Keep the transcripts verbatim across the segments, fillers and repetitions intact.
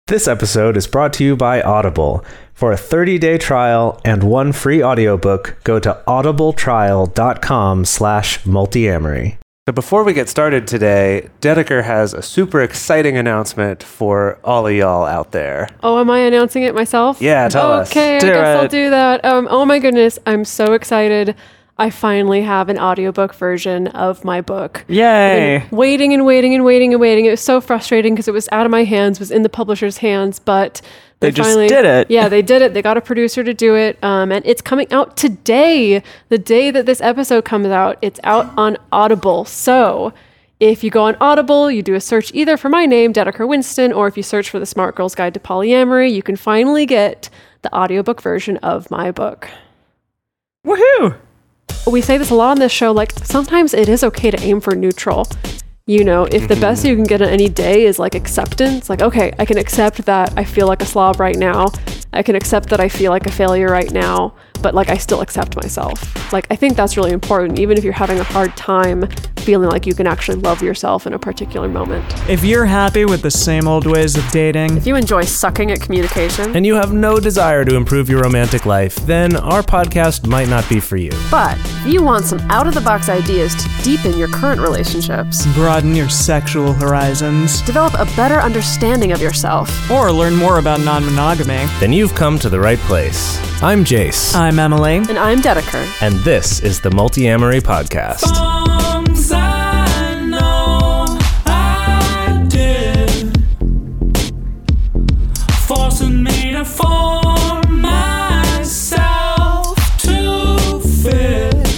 This episode is brought to you by Audible. For a thirty-day trial and one free audiobook, go to audibletrial.com slash multiamory. So before we get started today, Dedeker has a super exciting announcement for all of y'all out there. Oh, am I announcing it myself? Yeah, tell us. Okay, I Do guess it. I'll do that. Um, oh my goodness, I'm so excited. I finally have an audiobook version of my book. Yay. I've been waiting and waiting and waiting and waiting. It was so frustrating because it was out of my hands, was in the publisher's hands, but They they, just finally did it. Yeah, they did it. They got a producer to do it. Um, and it's coming out today, the day that this episode comes out. It's out on Audible. So if you go on Audible, you do a search either for my name, Dedeker Winston, or if you search for The Smart Girl's Guide to Polyamory, you can finally get the audiobook version of my book. Woohoo. We say this a lot on this show, like sometimes it is okay to aim for neutral. You know, if the best you can get on any day is like acceptance, like, okay, I can accept that I feel like a slob right now. I can accept that I feel like a failure right now, but like I still accept myself. Like, I think that's really important, even if you're having a hard time feeling like you can actually love yourself in a particular moment. If you're happy with the same old ways of dating, If you enjoy sucking at communication, And you have no desire to improve your romantic life, then our podcast might not be for you. but if you want some out-of-the-box ideas to deepen your current relationships, broaden your sexual horizons, develop a better understanding of yourself, or learn more about non-monogamy, Then you've come to the right place. I'm Jace, I'm Emily. and I'm Dedeker. and this is the Multiamory Podcast. Songs I know I did, forcing me to form myself to fit.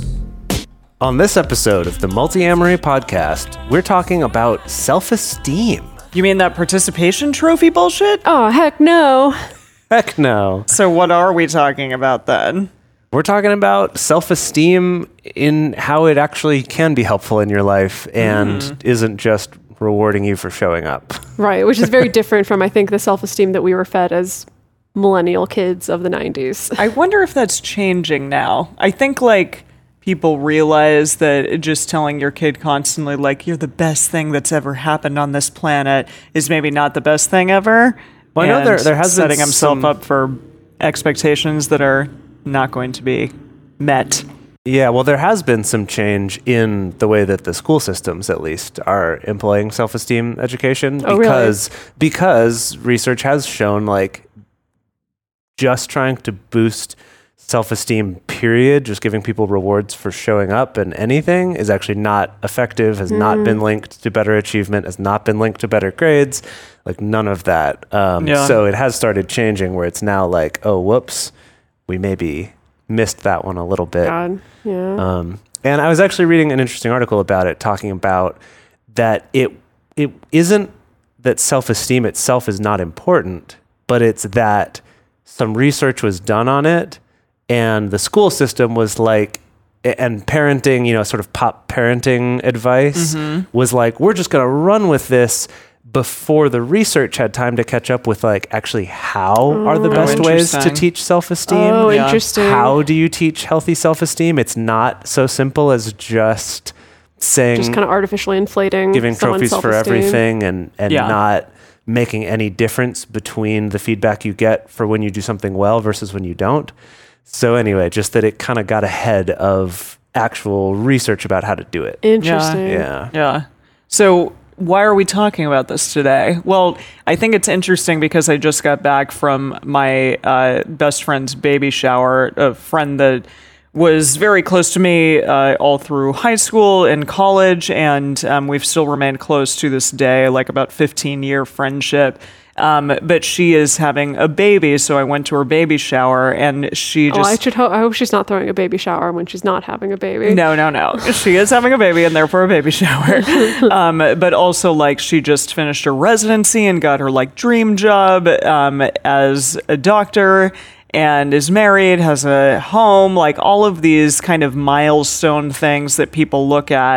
On this episode of the Multiamory Podcast, we're talking about self-esteem. You mean that participation trophy bullshit? Oh, heck no. Heck no. So what are we talking about then? We're talking about self-esteem in how it actually can be helpful in your life and Mm. isn't just rewarding you for showing up. Right, which is very different from, I think, the self-esteem that we were fed as millennial kids of the nineties. I wonder if that's changing now. I think like people realize that just telling your kid constantly like you're the best thing that's ever happened on this planet is maybe not the best thing ever. Well, I know and there- there has been setting himself some- up for expectations that are not going to be met. Yeah, well, there has been some change in the way that the school systems, at least, are employing self-esteem education Oh, really? because because research has shown like just trying to boost self-esteem, period, just giving people rewards for showing up and anything is actually not effective, has not been linked to better achievement, has not been linked to better grades, like none of that. Um, Yeah. So it has started changing where it's now like, oh, whoops, we maybe missed that one a little bit. God, yeah. Um, and I was actually reading an interesting article about it, talking about that it it isn't that self-esteem itself is not important, but it's that some research was done on it, and the school system was like, and parenting, you know, sort of pop parenting advice was like, we're just going to run with this before the research had time to catch up with like actually how are the best ways to interesting. teach self-esteem. Oh, yeah. interesting. How do you teach healthy self-esteem? It's not so simple as just saying, Just kind of artificially inflating giving someone's trophies for self-esteem. everything and, and Yeah. not making any difference between the feedback you get for when you do something well versus when you don't. So anyway, just that it kind of got ahead of actual research about how to do it. Interesting. Yeah. Yeah. So why are we talking about this today? Well, I think it's interesting because I just got back from my uh, best friend's baby shower, a friend that was very close to me uh, all through high school and college, and um, we've still remained close to this day, like about fifteen year friendship. Um, but she is having a baby, so I went to her baby shower, and she Oh, just I should hope. I hope she's not throwing a baby shower when she's not having a baby. no, no, no. She is having a baby and therefore a baby shower. Um, but also, like, she just finished her residency and got her, like, dream job um, as a doctor and is married, has a home, like, all of these kind of milestone things that people look at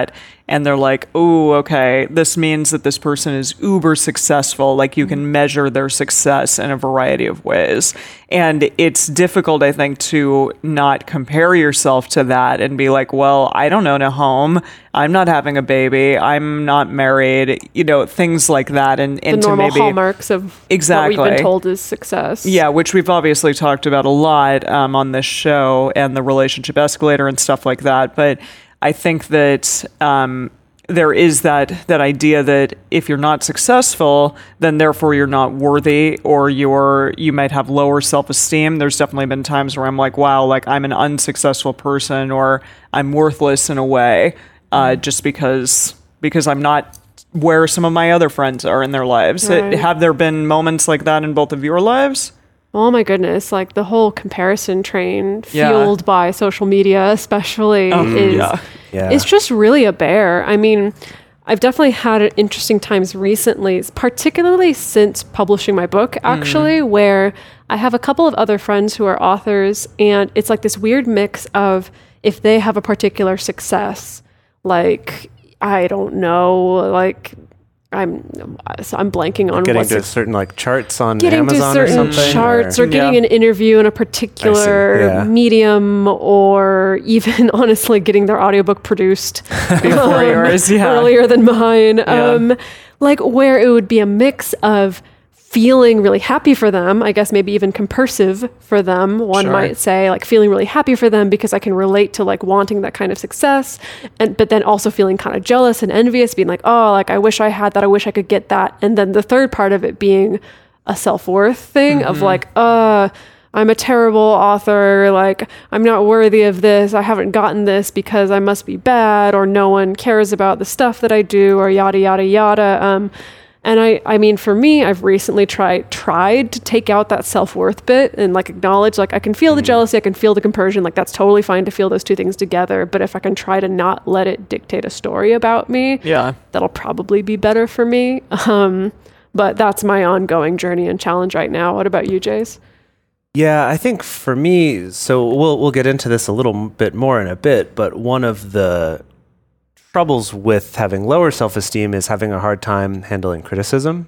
and they're like, oh, okay, this means that this person is uber successful. Like you can measure their success in a variety of ways. And it's difficult, I think, to not compare yourself to that and be like, well, I don't own a home. I'm not having a baby. I'm not married, you know, things like that. And, The and to normal maybe hallmarks of Exactly. what we've been told is success. Yeah, which we've obviously talked about a lot um, on this show and the relationship escalator and stuff like that. But I think that um, there is that that idea that if you're not successful, then therefore you're not worthy, or you're you might have lower self-esteem. There's definitely been times where I'm like, wow, like I'm an unsuccessful person, or I'm worthless in a way, uh, just because because I'm not where some of my other friends are in their lives. Right. Have there been moments like that in both of your lives? Oh my goodness, like the whole comparison train Yeah. fueled by social media especially Oh, is yeah. Yeah. it's just really a bear. I mean, I've definitely had interesting times recently, particularly since publishing my book actually, Mm. where I have a couple of other friends who are authors, and it's like this weird mix of if they have a particular success, like I don't know, like I'm so I'm blanking on getting what's to ex- certain like charts on getting Amazon to or certain something. charts or, or- getting Yeah. an interview in a particular yeah. medium, or even honestly getting their audiobook produced Before yours, yeah. earlier than mine. Um, like where it would be a mix of feeling really happy for them, I guess maybe even compersive for them, one Sure. might say, like feeling really happy for them because I can relate to like wanting that kind of success, and but then also feeling kind of jealous and envious, being like, oh, like I wish I had that, I wish I could get that. And then the third part of it being a self-worth thing of like, uh, I'm a terrible author, like I'm not worthy of this, I haven't gotten this because I must be bad, or no one cares about the stuff that I do, or yada yada yada. Um, And I, I mean, for me, I've recently tried tried to take out that self-worth bit and like acknowledge, like I can feel the jealousy, I can feel the compersion, like that's totally fine to feel those two things together. But if I can try to not let it dictate a story about me, Yeah. that'll probably be better for me. Um, but that's my ongoing journey and challenge right now. What about you, Jace? Yeah, I think for me, so we'll we'll get into this a little bit more in a bit, but one of the troubles with having lower self-esteem is having a hard time handling criticism,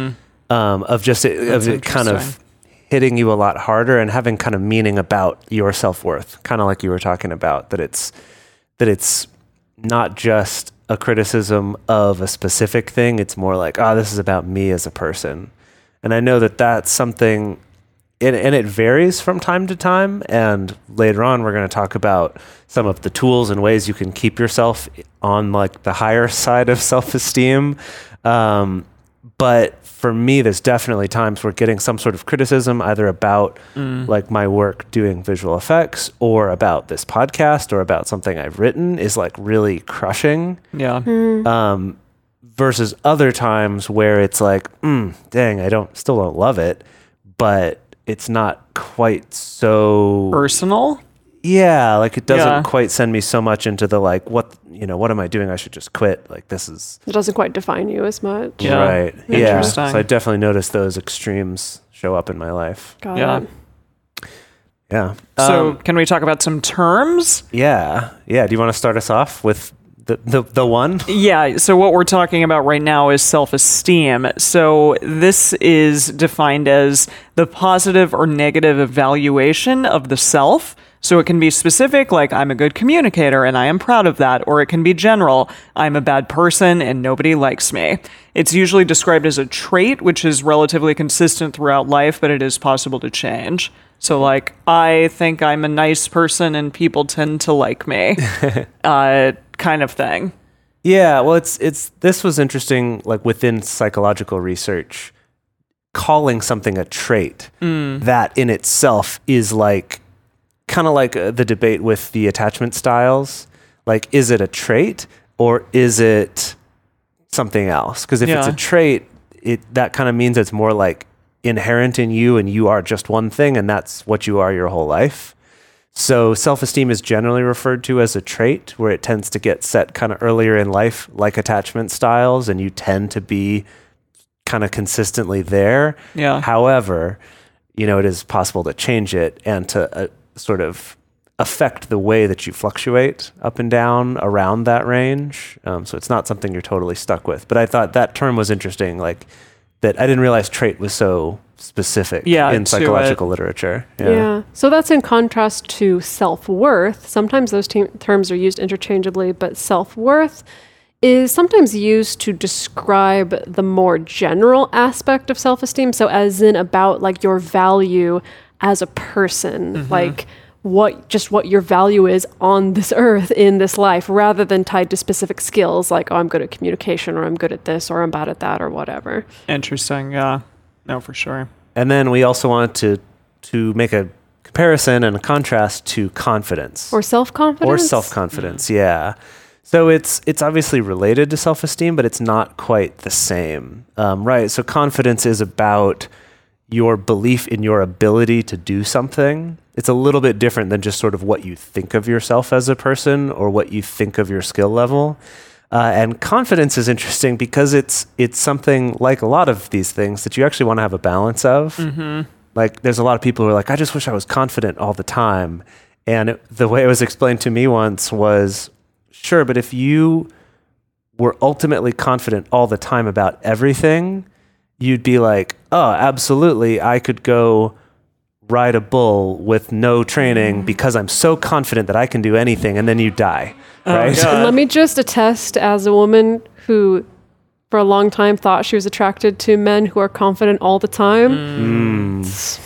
um, of just it, of That's it kind of interesting. hitting you a lot harder and having kind of meaning about your self-worth, kind of like you were talking about, that it's that it's not just a criticism of a specific thing. It's more like, oh, this is about me as a person. And I know that that's something, and, and it varies from time to time. And later on, we're going to talk about some of the tools and ways you can keep yourself on like the higher side of self-esteem. Um, but for me, there's definitely times where getting some sort of criticism, either about like my work doing visual effects, or about this podcast, or about something I've written, is like really crushing. Yeah. Um, versus other times where it's like, mm, dang, I don't still don't love it, but it's not quite so Personal? yeah, like it doesn't Yeah. quite send me so much into the like, what, you know, what am I doing? I should just quit. Like this is It doesn't quite define you as much. Yeah. right. Yeah. Interesting. So I definitely noticed those extremes show up in my life. Got Yeah. it. Yeah. So Um, can we talk about some terms? yeah. Yeah. Do you want to start us off with the, the, the one? Yeah, so what we're talking about right now is self-esteem. So this is defined as the positive or negative evaluation of the self. So it can be specific, like I'm a good communicator and I am proud of that, or it can be general, I'm a bad person and nobody likes me. It's usually described as a trait, which is relatively consistent throughout life, but it is possible to change. So like, I think I'm a nice person and people tend to like me, uh, kind of thing. Yeah, well, it's it's this was interesting. Like within psychological research, calling something a trait, that in itself is like kind of like uh, the debate with the attachment styles. Like, is it a trait or is it something else? Because if it's Yeah. a trait, it that kind of means it's more like inherent in you, and you are just one thing, and that's what you are your whole life. So self-esteem is generally referred to as a trait, where it tends to get set kind of earlier in life, like attachment styles, and you tend to be kind of consistently there. Yeah. However, you know, it is possible to change it and to uh, sort of affect the way that you fluctuate up and down around that range. Um, so it's not something you're totally stuck with. But I thought that term was interesting, like that I didn't realize trait was so specific Yeah, in to psychological literature. Yeah. So that's in contrast to self-worth. Sometimes those te- terms are used interchangeably, but self-worth is sometimes used to describe the more general aspect of self-esteem. So as in about like your value as a person, Mm-hmm. like what just what your value is on this earth in this life, rather than tied to specific skills like, oh, I'm good at communication, or I'm good at this, or I'm bad at that, or whatever. Interesting. Yeah. No, for sure. And then we also wanted to to make a comparison and a contrast to confidence. Or self-confidence. Or self-confidence, yeah. So it's it's obviously related to self-esteem, but it's not quite the same, um, right? So confidence is about your belief in your ability to do something. It's a little bit different than just sort of what you think of yourself as a person or what you think of your skill level. Uh, and confidence is interesting because it's it's something like a lot of these things that you actually want to have a balance of. Mm-hmm. Like there's a lot of people who are like, I just wish I was confident all the time. And it, the way it was explained to me once was, sure, but if you were ultimately confident all the time about everything, you'd be like, oh, absolutely, I could go ride a bull with no training because I'm so confident that I can do anything, and then you die, right? God. And let me just attest, as a woman who for a long time thought she was attracted to men who are confident all the time.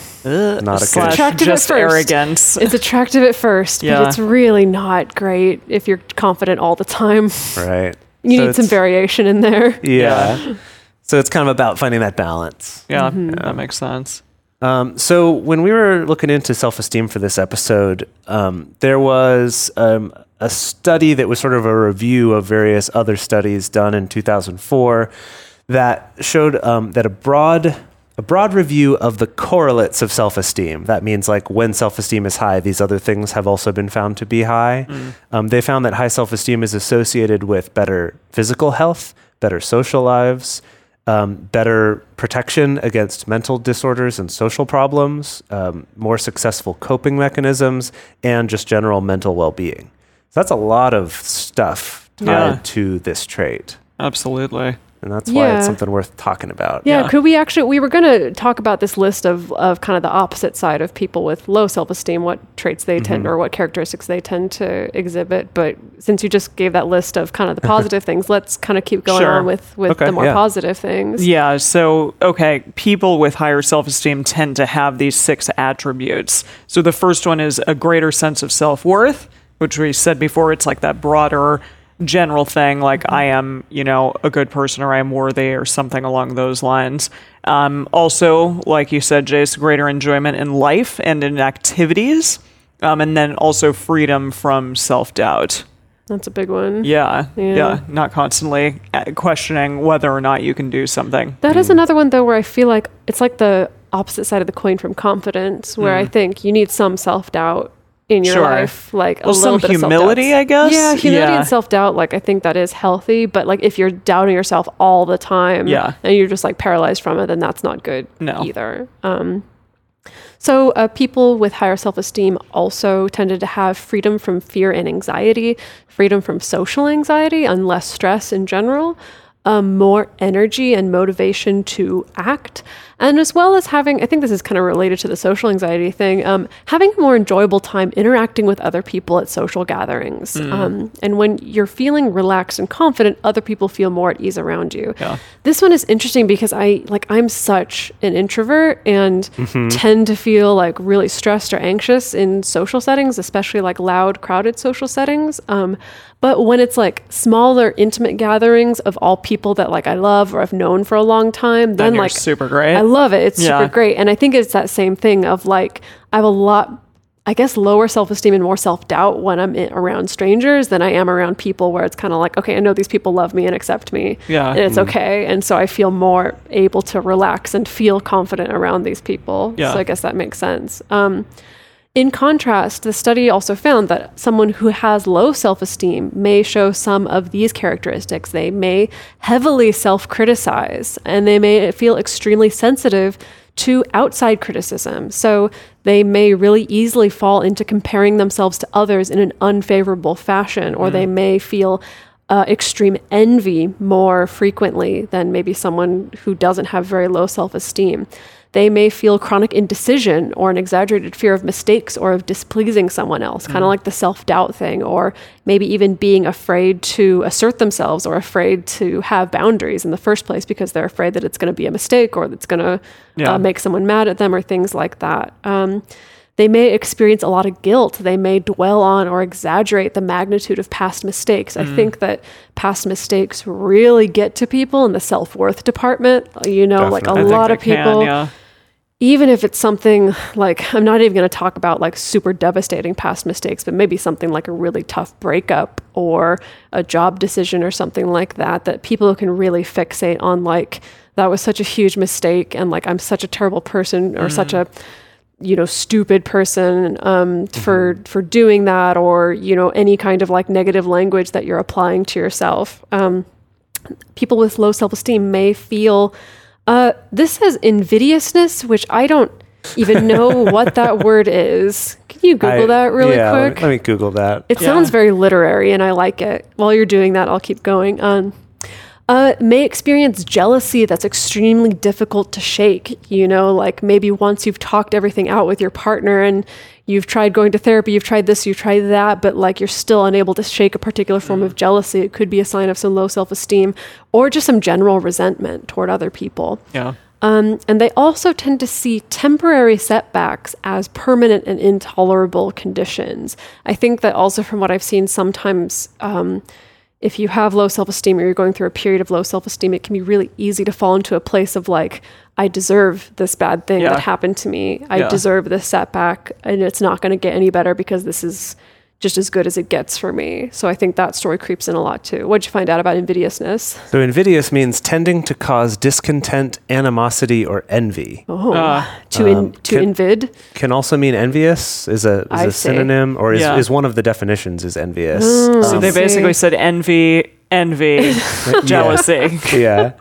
Not a good. Slash Attractive at just first. arrogance. It's attractive at first, Yeah. but it's really not great if you're confident all the time. Right. You So need some it's- variation in there. Yeah. So it's kind of about finding that balance. yeah, Mm-hmm. that makes sense. Um, so when we were looking into self-esteem for this episode, um, there was um, a study that was sort of a review of various other studies done in two thousand four that showed um, that a broad a broad review of the correlates of self-esteem. That means like when self-esteem is high, these other things have also been found to be high. Mm. Um, they found that high self-esteem is associated with better physical health, better social lives, Um, better protection against mental disorders and social problems, um, more successful coping mechanisms, and just general mental well-being. So that's a lot of stuff tied Yeah. to this trait. Absolutely. And that's why Yeah. it's something worth talking about. Yeah, Yeah. could we actually, we were going to talk about this list of, of kind of the opposite side of people with low self-esteem, what traits they tend, or what characteristics they tend to exhibit. But since you just gave that list of kind of the positive things, let's kind of keep going Sure. on with, with Okay, the more yeah. positive things. Yeah, so, okay, people with higher self-esteem tend to have these six attributes. So the first one is a greater sense of self-worth, which we said before, it's like that broader general thing, like I am, you know, a good person, or I am worthy, or something along those lines. Um, also, like you said, Jace, greater enjoyment in life and in activities, um, and then also freedom from self-doubt. That's a big one. Yeah, Yeah. yeah, not constantly uh, questioning whether or not you can do something. That is another one, though, where I feel like it's like the opposite side of the coin from confidence, where I think you need some self-doubt in your Sure. life, like Well, a little some bit of humility, self-doubt. I guess. Yeah, humility Yeah. and self-doubt, like I think that is healthy, but like if you're doubting yourself all the time, Yeah. and you're just like paralyzed from it, then that's not good No. either. Um, so uh, people with higher self-esteem also tended to have freedom from fear and anxiety, freedom from social anxiety and less stress in general, um, more energy and motivation to act, and as well as having, I think this is kind of related to the social anxiety thing, um, having a more enjoyable time interacting with other people at social gatherings. Um, and when you're feeling relaxed and confident, other people feel more at ease around you. Yeah. This one is interesting because I like I'm such an introvert and tend to feel like really stressed or anxious in social settings, especially like loud, crowded social settings. Um, but when it's like smaller, intimate gatherings of all people that like I love or I've known for a long time, then, Then you're like super great. I love it. It's Yeah. super great. And I think it's that same thing of like I have a lot, I guess, lower self-esteem and more self-doubt when I'm in, around strangers than I am around people where it's kind of like, okay, I know these people love me and accept me. Yeah. And it's okay. And so I feel more able to relax and feel confident around these people. Yeah. So I guess that makes sense. Um, in contrast, the study also found that someone who has low self-esteem may show some of these characteristics. They may heavily self-criticize, and they may feel extremely sensitive to outside criticism. So They may really easily fall into comparing themselves to others in an unfavorable fashion, or mm. they may feel uh, extreme envy more frequently than maybe someone who doesn't have very low self-esteem. They may feel chronic indecision or an exaggerated fear of mistakes or of displeasing someone else, mm. kind of like the self-doubt thing, or maybe even being afraid to assert themselves or afraid to have boundaries in the first place because they're afraid that it's going to be a mistake or that's going to yeah. uh, make someone mad at them or things like that. Um, they may experience a lot of guilt. They may dwell on or exaggerate the magnitude of past mistakes. Mm. I think that past mistakes really get to people in the self-worth department. You know, Definitely. like a I lot of people... Can, yeah. Even if it's something like, I'm not even going to talk about like super devastating past mistakes, but maybe something like a really tough breakup or a job decision or something like that, that people can really fixate on like, that was such a huge mistake and like, I'm such a terrible person or mm. such a, you know, stupid person um, mm-hmm. for, for doing that, or, you know, any kind of like negative language that you're applying to yourself. Um, people with low self-esteem may feel Uh, this says invidiousness, which I don't even know what that word is. Can you Google I, that really yeah, quick? Let, let me Google that. It yeah. sounds very literary, and I like it. While you're doing that, I'll keep going. Um, uh, may experience jealousy that's extremely difficult to shake. You know, like maybe once you've talked everything out with your partner and you've tried going to therapy, you've tried this, you've tried that, but like you're still unable to shake a particular form mm. of jealousy. It could be a sign of some low self-esteem or just some general resentment toward other people. Yeah. Um, and they also tend to see temporary setbacks as permanent and intolerable conditions. I think that also from what I've seen, sometimes um, if you have low self-esteem or you're going through a period of low self-esteem, it can be really easy to fall into a place of like, I deserve this bad thing yeah. that happened to me. I yeah. deserve this setback, and it's not going to get any better because this is just as good as it gets for me. So I think that story creeps in a lot too. What'd you find out about invidiousness? So invidious means tending to cause discontent, animosity, or envy. Oh, uh, to in, um, to can, invid? Can also mean envious, is a, is I a see. synonym, or is, Yeah. is one of the definitions is envious. Mm, So Um, they basically said envy, envy, jealousy. Yeah.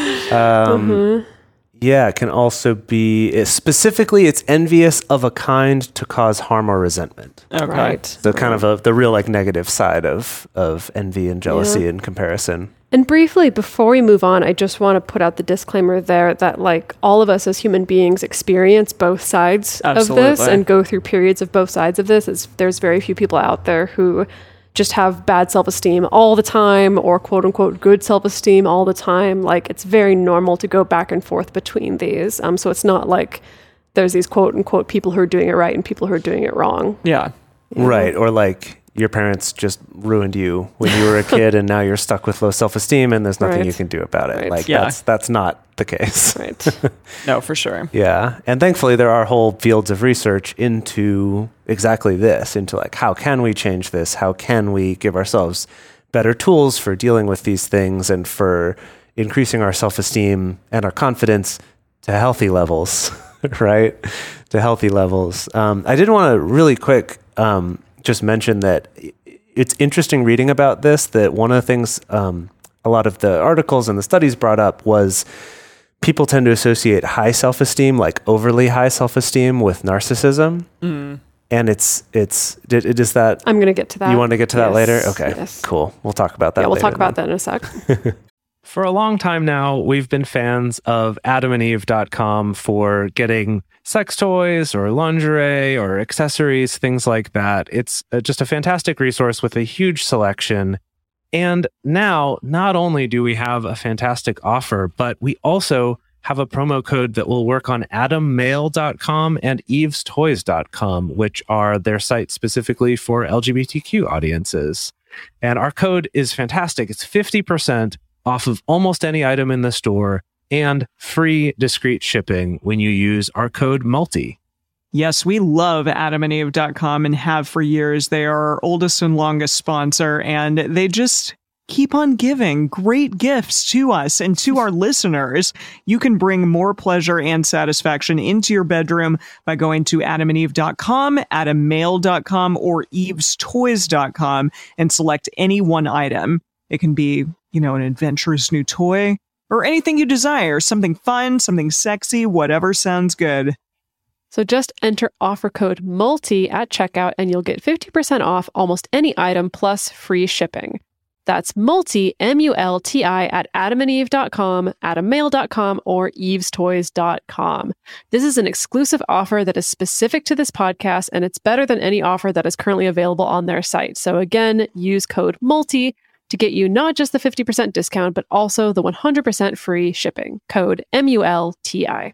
Um, Mm-hmm. Yeah, it can also be, it- specifically it's envious of a kind to cause harm or resentment. Okay. Right. So kind of a, the real like negative side of, of envy and jealousy Yeah. in comparison. And briefly, before we move on, I just want to put out the disclaimer there that like all of us as human beings experience both sides of this Absolutely. and go through periods of both sides of this. It's, there's very few people out there who just have bad self-esteem all the time or quote unquote good self-esteem all the time. Like it's very normal to go back and forth between these. Um, so it's not like there's these quote unquote people who are doing it right and people who are doing it wrong. Yeah. Right. Or like your parents just ruined you when you were a kid and now you're stuck with low self-esteem and there's nothing Right. you can do about it. Right. Like Yeah. that's, that's not the case. Right. No, for sure. Yeah. And thankfully there are whole fields of research into exactly this, into like, how can we change this? How can we give ourselves better tools for dealing with these things and for increasing our self-esteem and our confidence to healthy levels, right? To healthy levels. Um, I did want to really quick um, just mention that it's interesting reading about this, that one of the things um, a lot of the articles and the studies brought up was people tend to associate high self-esteem, like overly high self-esteem, with narcissism. Mm. And it's, it's, did, it is that, I'm going to get to that. you want to get to that Yes. later? Okay, Yes. cool. We'll talk about that Yeah, we'll later talk about then. that in a sec. For a long time now, we've been fans of adam and eve dot com for getting sex toys or lingerie or accessories, things like that. It's uh, just a fantastic resource with a huge selection. And now, not only do we have a fantastic offer, but we also have a promo code that will work on adam mail dot com and eves toys dot com, which are their sites specifically for L G B T Q audiences. And our code is fantastic. It's fifty percent off of almost any item in the store and free discreet shipping when you use our code MULTI. Yes, we love adam and eve dot com and have for years. They are our oldest and longest sponsor, and they just keep on giving great gifts to us and to our listeners. You can bring more pleasure and satisfaction into your bedroom by going to adam and eve dot com, adam mail dot com, or eves toys dot com and select any one item. It can be, you know, an adventurous new toy or anything you desire, something fun, something sexy, whatever sounds good. So just enter offer code MULTI at checkout and you'll get fifty percent off almost any item plus free shipping. That's MULTI, M U L T I, at adam and eve dot com, adam mail dot com, or eves toys dot com. This is an exclusive offer that is specific to this podcast, and it's better than any offer that is currently available on their site. So again, use code MULTI to get you not just the fifty percent discount, but also the one hundred percent free shipping. Code M U L T I.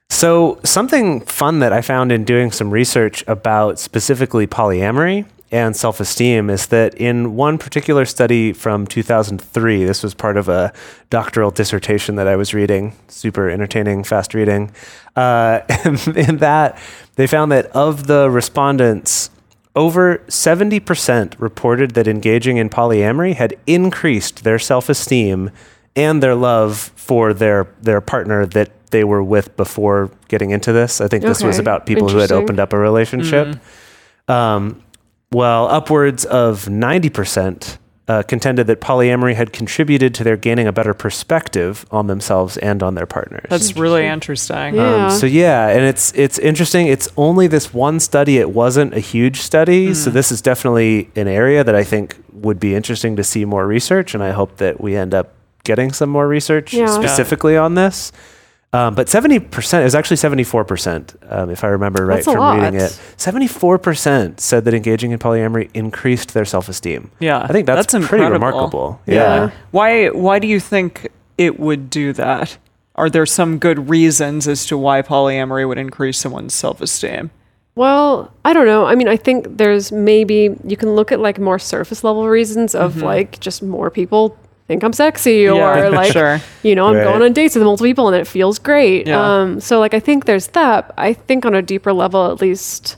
So something fun that I found in doing some research about specifically polyamory and self-esteem is that in one particular study from two thousand three, this was part of a doctoral dissertation that I was reading, super entertaining, fast reading. Uh, and in that, they found that of the respondents, over seventy percent reported that engaging in polyamory had increased their self-esteem and their love for their their partner that they were with before getting into this. I think this was Okay. about people who had Interesting. opened up a relationship. Um, well, upwards of ninety percent uh, contended that polyamory had contributed to their gaining a better perspective on themselves and on their partners. That's really interesting. Yeah. Um, so yeah, and it's it's interesting. It's only this one study. It wasn't a huge study, so this is definitely an area that I think would be interesting to see more research, and I hope that we end up getting some more research Yeah. specifically on this. Um, but seventy percent is actually seventy-four percent, um, if I remember right That's a from reading lot. it. seventy-four percent said that engaging in polyamory increased their self-esteem. Yeah, I think that's, that's pretty incredible. remarkable. Yeah. Yeah. Why why do you think it would do that? Are there some good reasons as to why polyamory would increase someone's self-esteem? Well, I don't know. I mean, I think there's maybe you can look at like more surface level reasons of like just more people think I'm sexy or Yeah, like, sure. you know, I'm Right. going on dates with multiple people and it feels great. Yeah. Um, so like, I think there's that. I think on a deeper level, at least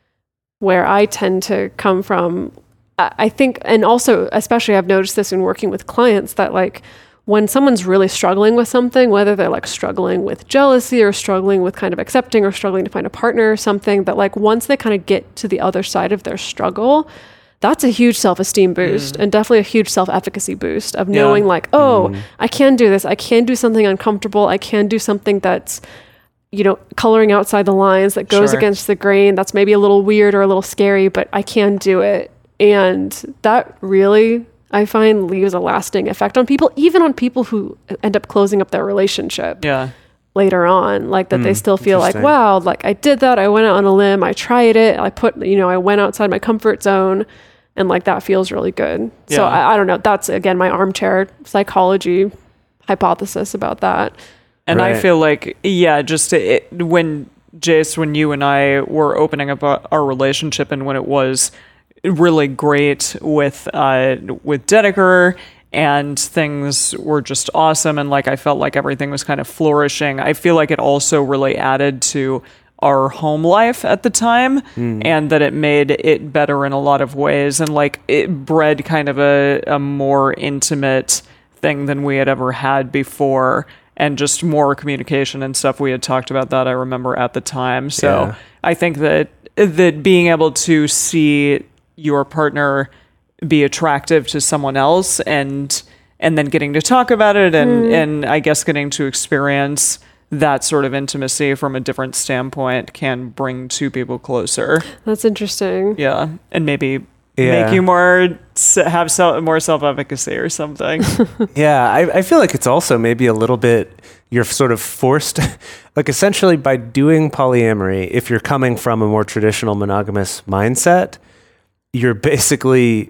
where I tend to come from, I I think, and also, especially I've noticed this in working with clients that like, when someone's really struggling with something, whether they're like struggling with jealousy or struggling with kind of accepting or struggling to find a partner or something, that like once they kind of get to the other side of their struggle, that's a huge self-esteem boost and definitely a huge self-efficacy boost of Yeah. knowing like, oh, I can do this. I can do something uncomfortable. I can do something that's, you know, coloring outside the lines that goes Sure. against the grain. That's maybe a little weird or a little scary, but I can do it. And that really, I find, leaves a lasting effect on people, even on people who end up closing up their relationship Yeah. later on, like that they still feel like, interesting. wow, like I did that. I went out on a limb. I tried it. I put, you know, I went outside my comfort zone and like that feels really good. So Yeah. I, I don't know. That's again, my armchair psychology hypothesis about that. And I Right. feel like, yeah, just it, when Jace, when you and I were opening up our, our relationship, and when it was really great with uh, with Dedeker, and things were just awesome, and like I felt like everything was kind of flourishing. I feel like it also really added to our home life at the time, and that it made it better in a lot of ways, and like it bred kind of a, a more intimate thing than we had ever had before, and just more communication and stuff. We had talked about that, I remember, at the time. So Yeah. I think that that being able to see your partner be attractive to someone else, and and then getting to talk about it, and and I guess getting to experience that sort of intimacy from a different standpoint can bring two people closer. That's interesting. Yeah, and maybe Yeah. make you more s- have self, more self-efficacy or something. Yeah, I, I feel like it's also maybe a little bit, you're sort of forced, like essentially by doing polyamory, if you're coming from a more traditional monogamous mindset, you're basically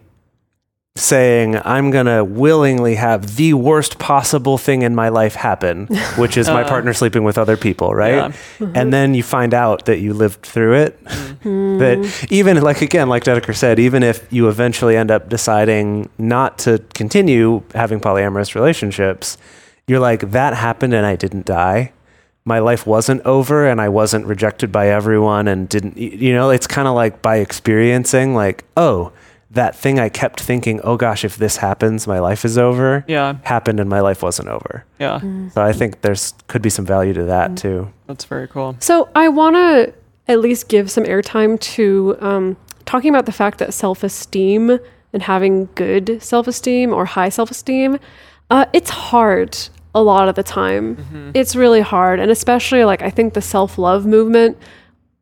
saying, I'm going to willingly have the worst possible thing in my life happen, which is my partner sleeping with other people, right? Yeah. And then you find out that you lived through it. That even, like, again, like Dedeker said, even if you eventually end up deciding not to continue having polyamorous relationships, you're like, that happened and I didn't die. My life wasn't over and I wasn't rejected by everyone and didn't, you know, it's kind of like by experiencing, like, oh, that thing I kept thinking, oh gosh, if this happens, my life is over, Yeah. happened and my life wasn't over. Yeah, So I think there's could be some value to that too. that's very cool. So I want to at least give some airtime to um, talking about the fact that self-esteem and having good self-esteem or high self-esteem, uh, it's hard a lot of the time. It's really hard. And especially like I think the self-love movement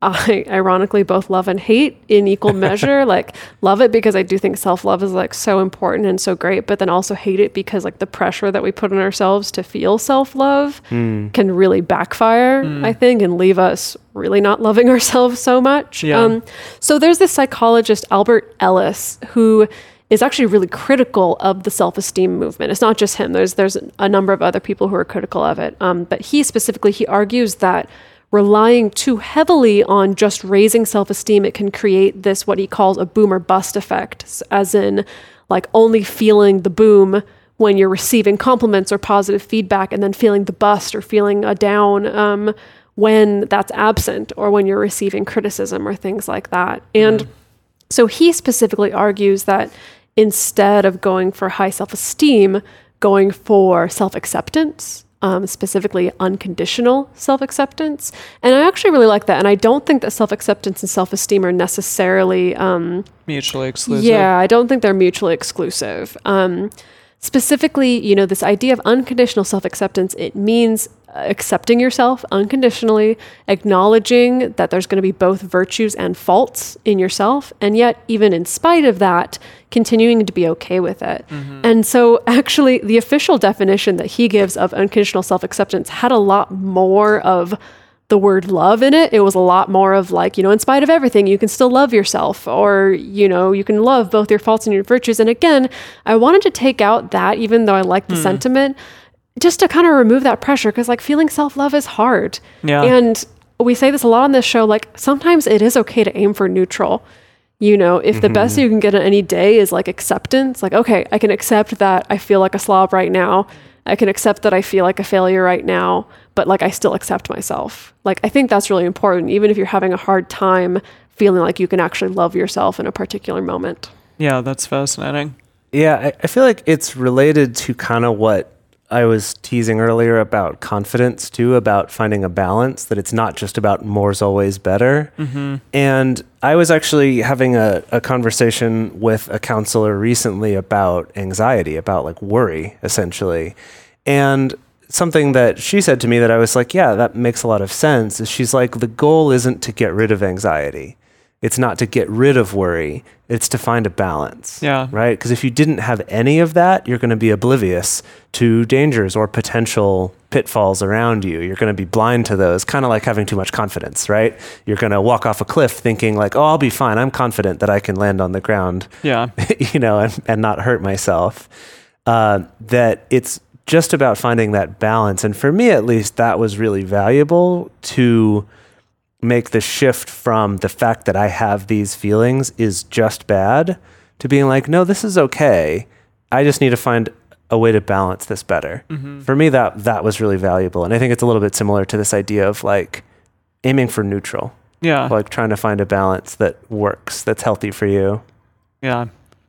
I ironically both love and hate in equal measure. Like, love it because I do think self-love is like so important and so great, but then also hate it because like the pressure that we put on ourselves to feel self-love mm. can really backfire, mm. I think, and leave us really not loving ourselves so much. Yeah. Um, so there's this psychologist, Albert Ellis, who is actually really critical of the self-esteem movement. It's not just him. There's there's a number of other people who are critical of it. Um, but he specifically, he argues that relying too heavily on just raising self-esteem, it can create this, what he calls a boom or bust effect, as in like only feeling the boom when you're receiving compliments or positive feedback, and then feeling the bust or feeling a down um, when that's absent, or when you're receiving criticism or things like that. And mm. so he specifically argues that instead of going for high self-esteem, going for self-acceptance, Um, specifically unconditional self-acceptance. And I actually really like that. And I don't think that self-acceptance and self-esteem are necessarily... Um, mutually exclusive. Yeah, I don't think they're mutually exclusive. Um, specifically, you know, this idea of unconditional self-acceptance, it means accepting yourself unconditionally, acknowledging that there's going to be both virtues and faults in yourself, and yet even in spite of that, continuing to be okay with it. Mm-hmm. And so actually the official definition that he gives of unconditional self-acceptance had a lot more of the word love in it. It was a lot more of like, you know, in spite of everything, you can still love yourself, or, you know, you can love both your faults and your virtues. And again, I wanted to take out that, even though I like the mm. sentiment, just to kind of remove that pressure, because like feeling self-love is hard. Yeah. And we say this a lot on this show, like sometimes it is okay to aim for neutral. You know, if mm-hmm. the best you can get on any day is like acceptance, like, okay, I can accept that I feel like a slob right now. I can accept that I feel like a failure right now, but like I still accept myself. Like, I think that's really important, even if you're having a hard time feeling like you can actually love yourself in a particular moment. Yeah, that's fascinating. Yeah, I, I feel like it's related to kind of what I was teasing earlier about confidence too, about finding a balance, that it's not just about more's always better. Mm-hmm. And I was actually having a, a conversation with a counselor recently about anxiety, about like worry, essentially. And something that she said to me that I was like, yeah, that makes a lot of sense, is she's like, the goal isn't to get rid of anxiety. It's not to get rid of worry. It's to find a balance. Yeah. Right? Because if you didn't have any of that, you're going to be oblivious to dangers or potential pitfalls around you. You're going to be blind to those, kind of like having too much confidence, right? You're going to walk off a cliff thinking like, oh, I'll be fine. I'm confident that I can land on the ground, yeah, you know, and, and not hurt myself. Uh, that it's just about finding that balance. And for me, at least, that was really valuable to make the shift from the fact that I have these feelings is just bad to being like, no, this is okay. I just need to find a way to balance this better. Mm-hmm. For me, that that was really valuable. And I think it's a little bit similar to this idea of like aiming for neutral. Yeah. Like trying to find a balance that works, that's healthy for you. Yeah.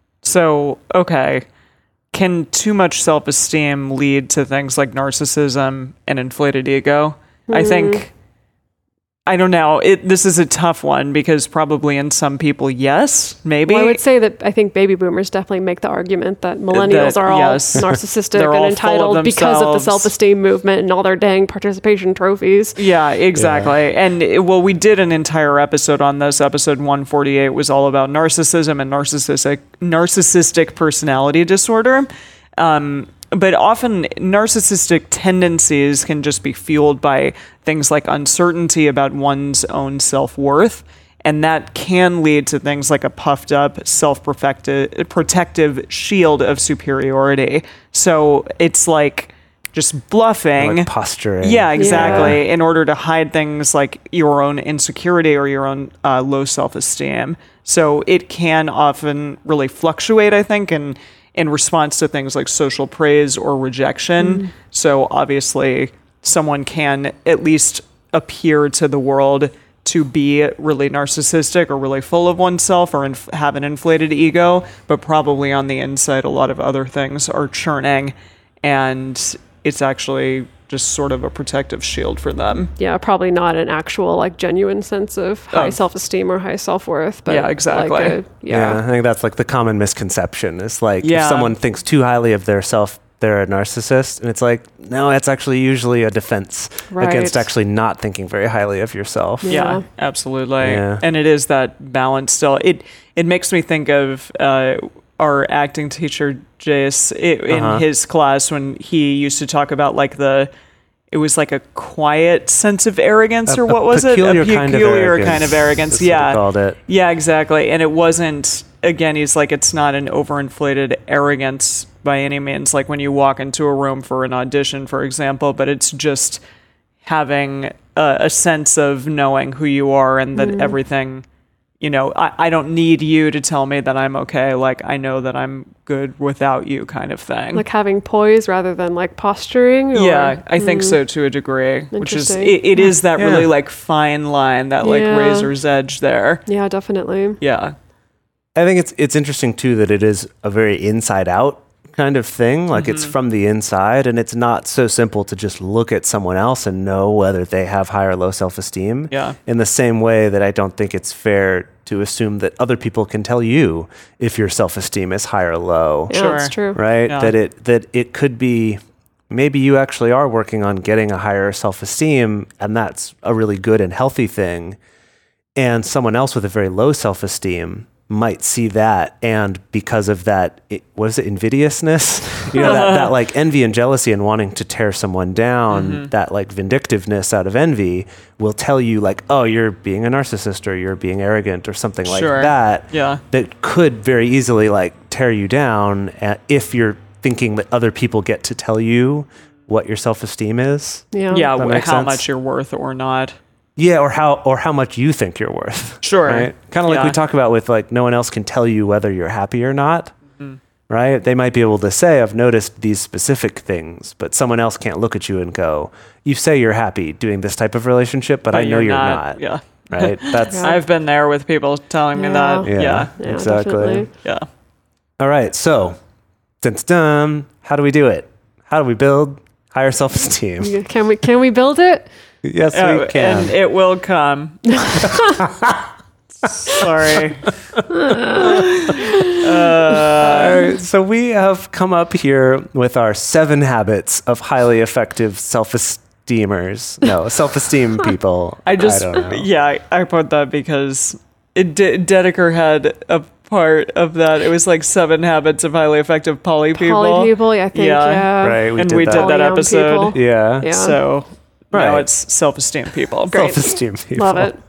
So, okay. Can too much self-esteem lead to things like narcissism and inflated ego? Mm. I think... I don't know. It, this is a tough one because probably in some people, yes, maybe. Well, I would say that I think baby boomers definitely make the argument that millennials that, are all yes. narcissistic and all entitled of because of the self-esteem movement and all their dang participation trophies. Yeah, exactly. Yeah. And well, we did an entire episode on this. Episode one forty-eight was all about narcissism and narcissistic narcissistic personality disorder. Um, But often narcissistic tendencies can just be fueled by things like uncertainty about one's own self-worth. And that can lead to things like a puffed up, self-protective shield of superiority. So it's like just bluffing. Like posturing. Yeah, exactly. Yeah. In order to hide things like your own insecurity or your own uh, low self-esteem. So it can often really fluctuate, I think, and in response to things like social praise or rejection. Mm. So obviously someone can at least appear to the world to be really narcissistic or really full of oneself or inf- have an inflated ego, but probably on the inside a lot of other things are churning, and it's actually just sort of a protective shield for them. Yeah, probably not an actual like genuine sense of high oh. self-esteem or high self-worth. But yeah, exactly. Like a, yeah. yeah, I think that's like the common misconception. It's like yeah. if someone thinks too highly of their self they're a narcissist. And it's like, no, that's actually usually a defense Right. against actually not thinking very highly of yourself. Yeah. Yeah, absolutely. Yeah. And it is that balance still. It it makes me think of uh, our acting teacher, Jace, i- in Uh-huh. his class when he used to talk about like the, it was like a quiet sense of arrogance, or A- what a was it? peculiar A kind of peculiar arrogance. kind of arrogance. That's what he Yeah. called it. Yeah, exactly. And it wasn't, again, he's like, it's not an overinflated arrogance by any means, like when you walk into a room for an audition, for example, but it's just having a, a sense of knowing who you are and that everything, you know, I, I don't need you to tell me that I'm okay. Like, I know that I'm good without you, kind of thing. Like having poise rather than like posturing. Or, Yeah, I think so to a degree, which is, Interesting. it, it is that Yeah. really like fine line, that like Yeah. razor's edge there. Yeah, definitely. Yeah. I think it's it's interesting too that it is a very inside out kind of thing. Like it's from the inside, and it's not so simple to just look at someone else and know whether they have high or low self esteem. Yeah. In the same way that I don't think it's fair to assume that other people can tell you if your self esteem is high or low. Yeah, Sure. that's true. Right? Yeah. That it that it could be maybe you actually are working on getting a higher self esteem, and that's a really good and healthy thing. And someone else with a very low self esteem might see that, and because of that, it, what is it, invidiousness? You know, that, that like envy and jealousy and wanting to tear someone down, that like vindictiveness out of envy will tell you like, oh, you're being a narcissist or you're being arrogant or something like Sure. that. Yeah. That could very easily like tear you down uh, if you're thinking that other people get to tell you what your self-esteem is. Yeah. Yeah, That wh- makes how sense. much you're worth or not. Yeah, or how or how much you think you're worth. Sure. Right? Kind of like we Yeah. talk about with like no one else can tell you whether you're happy or not. Mm-hmm. Right? They might be able to say, I've noticed these specific things, but someone else can't look at you and go, you say you're happy doing this type of relationship, but, I know you're not. Yeah. Right? That's Yeah. I've been there with people telling me Yeah. that. yeah, Yeah. Yeah, exactly. definitely. Yeah. All right. So, dun, dun, dun, how do we do it? How do we build higher self-esteem? Yeah, Can we can we build it? Yes, Uh, we can. And it will come. Sorry. All right, so we have come up here with our seven habits of highly effective self-esteemers. No, self-esteem people. I just, don't know. yeah, I, I put that because it, D- Dedeker had a part of that. It was like seven habits of highly effective poly people. Poly people, yeah, I think. Yeah. Yeah. Right, we and did we that. did that Polyam episode. people. Yeah. Yeah. So now Right. it's self-esteem people. Great. Self-esteem people. Love it.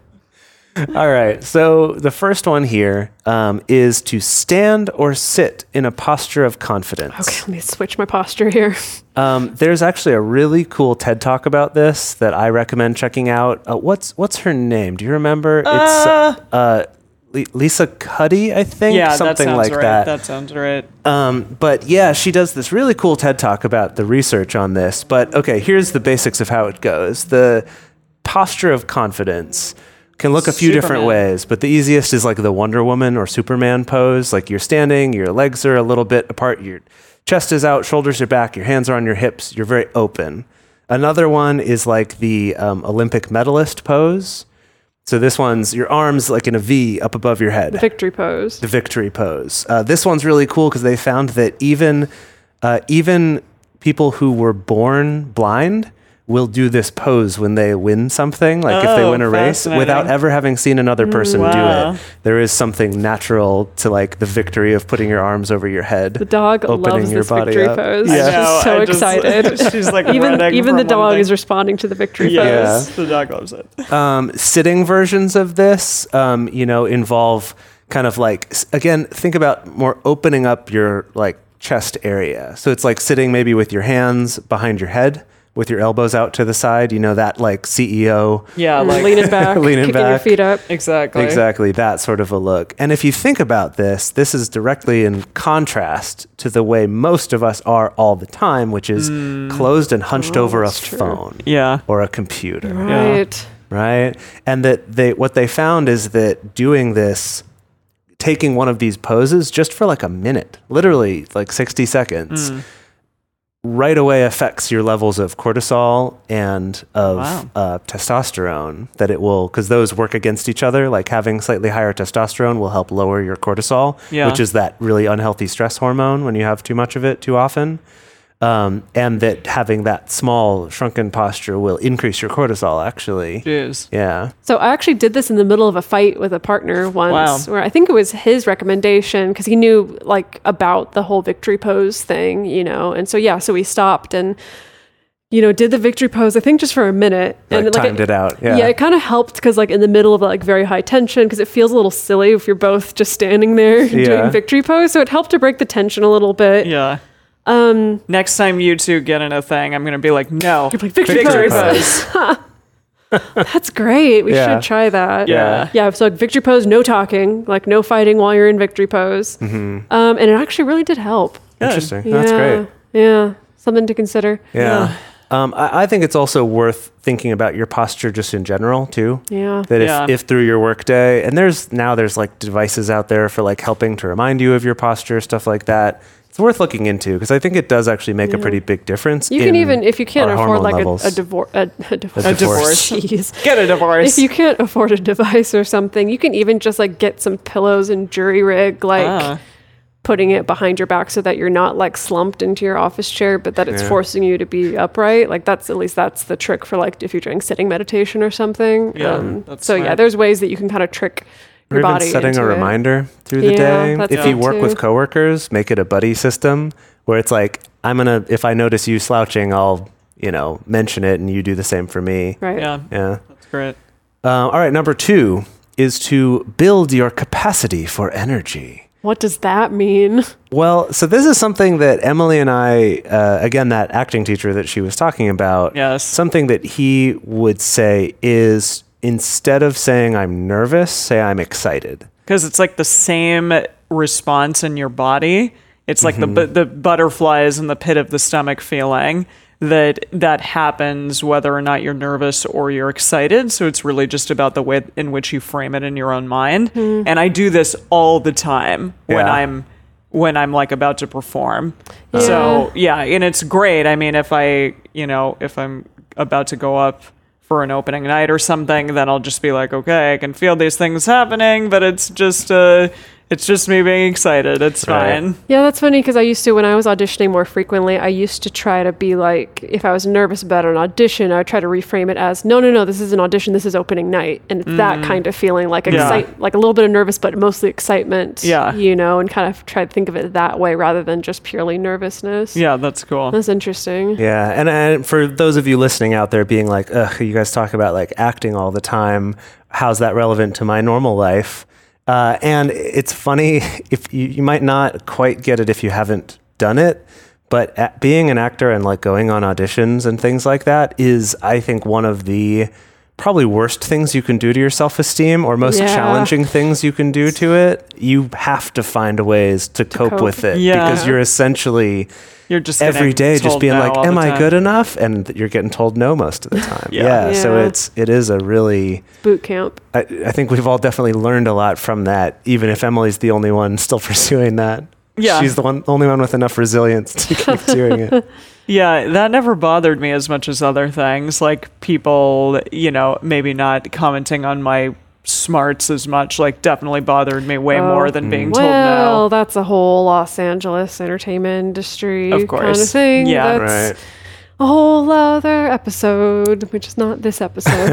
All right. So the first one here um, is to stand or sit in a posture of confidence. Okay, let me switch my posture here. Um, there's actually a really cool TED Talk about this that I recommend checking out. Uh, what's what's her name? Do you remember? Uh, it's uh, Li- Lisa Cuddy, I think. Yeah, that something sounds like right. that. That sounds right. Um, but yeah, she does this really cool TED Talk about the research on this. But okay, here's the basics of how it goes. The posture of confidence can look a few different Superman. ways, but the easiest is like the Wonder Woman or Superman pose. Like you're standing, your legs are a little bit apart, your chest is out, shoulders are back, your hands are on your hips, you're very open. Another one is like the um, Olympic medalist pose. So this one's your arms like in a V up above your head. Victory pose. The victory pose. Uh, this one's really cool because they found that even uh, even people who were born blind will do this pose when they win something, like if they Oh, win a race, fascinating. without ever having seen another person Wow. do it. There is something natural to like the victory of putting your arms over your head. The dog Opening loves your this body victory up. pose. Yeah. I know, She's so I just- excited. She's like even running even the from one dog thing. is responding to the victory Yes, pose. the dog loves it. Um, sitting versions of this, um, you know, involve kind of like, s- again, think about more opening up your like chest area. So it's like sitting maybe with your hands behind your head, with your elbows out to the side, you know, that like C E O. Yeah, like leaning back, Leaning kicking your back. feet up. exactly. Exactly, that sort of a look. And if you think about this, this is directly in contrast to the way most of us are all the time, which is closed and hunched Oh, over a that's true. phone Yeah. or a computer. Right. Right? And that they what they found is that doing this, taking one of these poses just for like a minute, literally like sixty seconds, right away affects your levels of cortisol and of Wow. uh, testosterone. That it will, because those work against each other. Like having slightly higher testosterone will help lower your cortisol, Yeah. which is that really unhealthy stress hormone when you have too much of it too often. Um, and that having that small shrunken posture will increase your cortisol, actually. Jeez. Yeah. So I actually did this in the middle of a fight with a partner once, Wow. where I think it was his recommendation because he knew like about the whole victory pose thing, you know. And so yeah, so we stopped and you know did the victory pose. I think just for a minute, Like, and timed it out. Yeah. Yeah, it kind of helped because like in the middle of like very high tension, because it feels a little silly if you're both just standing there Yeah. doing victory pose. So it helped to break the tension a little bit. Yeah. Um, Next time you two get in a thing, I'm gonna be like, no, You're like, victory victory pose. pose. That's great. We Yeah. should try that. Yeah. Yeah. So like victory pose, no talking, like no fighting while you're in victory pose. Um, and it actually really did help. Interesting. Yeah. That's great. Yeah. Something to consider. Yeah. Um, I, I think it's also worth thinking about your posture just in general too. Yeah. That if, Yeah. if through your workday, and there's now there's like devices out there for like helping to remind you of your posture, stuff like that. It's worth looking into because I think it does actually make a Yeah. pretty big difference. You can in even, if you can't our afford hormone like a, levels. a, divor- a, a divorce. A divorce. Jeez. Get a divorce. If you can't afford a device or something, you can even just like get some pillows and jury rig, like Ah. putting it behind your back so that you're not like slumped into your office chair, but that it's Yeah. forcing you to be upright. Like that's at least that's the trick for like if you're doing sitting meditation or something. Yeah, that's so yeah, smart. there's ways that you can kind of trick Or your even body setting into a it. reminder through the Yeah, day. that's If you good work too. with coworkers, make it a buddy system where it's like, I'm going to, if I notice you slouching, I'll, you know, mention it and you do the same for me. Right. Yeah, Yeah. that's great. Uh, all right. Number two is to build your capacity for energy. What does that mean? Well, so this is something that Emily and I, uh, again, that acting teacher that she was talking about, Yes. something that he would say is instead of saying I'm nervous, say I'm excited. Because it's like the same response in your body. It's like the bu- the butterflies in the pit of the stomach feeling that that happens whether or not you're nervous or you're excited. So it's really just about the way in which you frame it in your own mind. And I do this all the time when Yeah. I'm when I'm like about to perform. Yeah. So yeah, and it's great. I mean, if I you know if I'm about to go up for an opening night or something, then I'll just be like, okay, I can feel these things happening, but it's just uh it's just me being excited. It's Right. fine. Yeah, that's funny because I used to, when I was auditioning more frequently, I used to try to be like, if I was nervous about an audition, I would try to reframe it as, no, no, no, this is an audition, this is opening night. And it's that kind of feeling, like Yeah. excite, like a little bit of nervous, but mostly excitement. Yeah. You know, and kind of try to think of it that way rather than just purely nervousness. Yeah, that's cool. That's interesting. Yeah, and, and for those of you listening out there being like, ugh, you guys talk about like acting all the time. How's that relevant to my normal life? Uh, and it's funny, if you, you might not quite get it if you haven't done it, but at being an actor and like going on auditions and things like that is, I think, one of the probably worst things you can do to your self-esteem or most Yeah. challenging things you can do to it. You have to find ways to, cope, cope. with it Yeah. because you're essentially You're just every getting day just told being no like, all am the I time. good enough? And you're getting told no most of the time. Yeah. yeah. So Yeah. it's, it is a really, Boot camp. I, I think we've all definitely learned a lot from that, even if Emily's the only one still pursuing that. Yeah. She's the one, only one with enough resilience to keep doing it. Yeah, that never bothered me as much as other things, like people, you know, maybe not commenting on my smarts as much, like definitely bothered me way Oh. more than being told Well, no. that's a whole Los Angeles entertainment industry Of kind of course. thing. Yeah. That's Right. a whole other episode, which is not this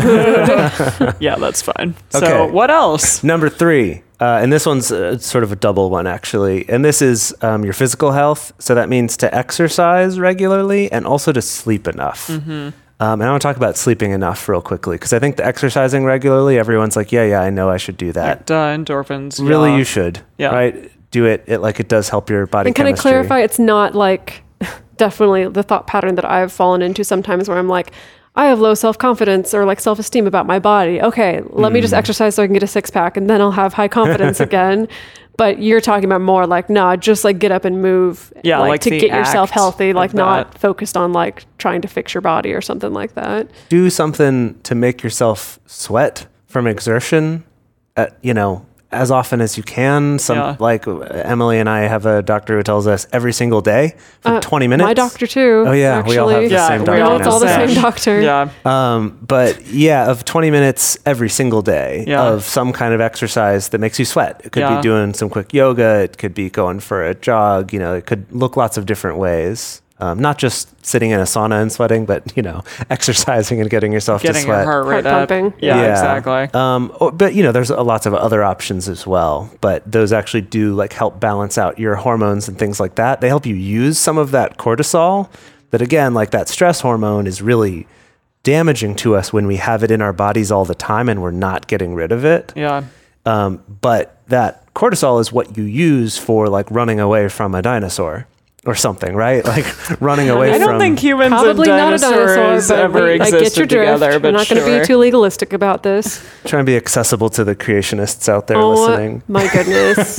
episode. Yeah, that's fine. Okay. So what else? Number three, uh, and this one's uh, sort of a double one actually, and this is um, your physical health. So that means to exercise regularly and also to sleep enough. Mm-hmm. Um, and I want to talk about sleeping enough real quickly because I think the exercising regularly, everyone's like, yeah, yeah, I know I should do that. Duh, endorphins. Really, yeah. you should. Yeah. Right? Do it. It like it does help your body And can I chemistry. clarify? It's not like definitely the thought pattern that I've fallen into sometimes where I'm like, I have low self confidence or like self esteem about my body. Okay, let me just exercise so I can get a six pack and then I'll have high confidence again. But you're talking about more like, nah, just like get up and move. Yeah, like to the get yourself act healthy, of like not that. focused on like trying to fix your body or something like that. Do something to make yourself sweat from exertion, at, you know, as often as you can. Some Yeah. like Emily and I have a doctor who tells us every single day for Uh, twenty minutes. My doctor too. Oh, yeah, we all have actually. the Yeah, same we doctor No, all it's now. all the Same. same doctor. Yeah. Um, but yeah, of twenty minutes every single day Yeah. of some kind of exercise that makes you sweat. It could Yeah. be doing some quick yoga. It could be going for a jog. You know, it could look lots of different ways. Um, not just sitting in a sauna and sweating, but, you know, exercising and getting yourself Getting to your sweat. heart rate Heart up. pumping. Yeah, exactly. Um, or- but, you know, there's a, lots of other options as well. But those actually do like help balance out your hormones and things like that. They help you use some of that cortisol that, again, like that stress hormone is really damaging to us when we have it in our bodies all the time and we're not getting rid of it. Yeah. Um, but that cortisol is what you use for like running away from a dinosaur or something, right? Like running away I from... don't think humans Probably and not a dinosaurs dinosaur, but ever we, I existed get your drift. together. But We're not going to sure. be too legalistic about this. Trying to be accessible to the creationists out there Oh listening. my goodness.